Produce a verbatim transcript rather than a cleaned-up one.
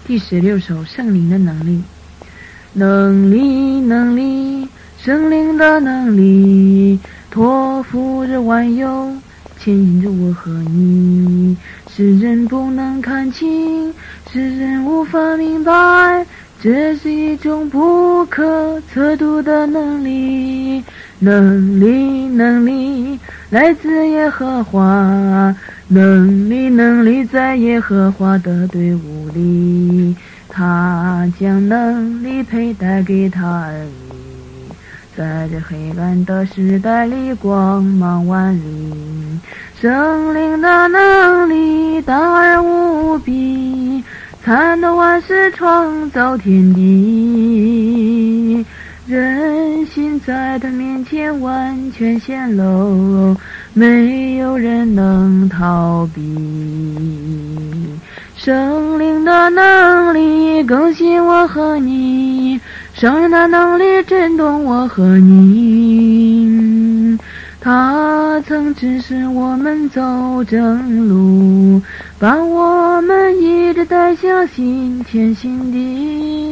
第十六首，圣灵的能力。能力，能力，圣灵的能力，托付着万有，牵引着我和你。世人不能看清，世人无法明白，这是一种不可测度的能力。能力，能力，来自耶和华，能力，能力在耶和华的队伍里，他将能力佩戴给他儿女，在这黑暗的时代里光芒万里。圣灵的能力大而无比，参透万事，创造天地，人心在他面前完全显露，没有人能逃避。圣灵的能力更新我和你，圣灵的能力震动我和你，他曾指示我们走正路，把我们一直带向新天新地。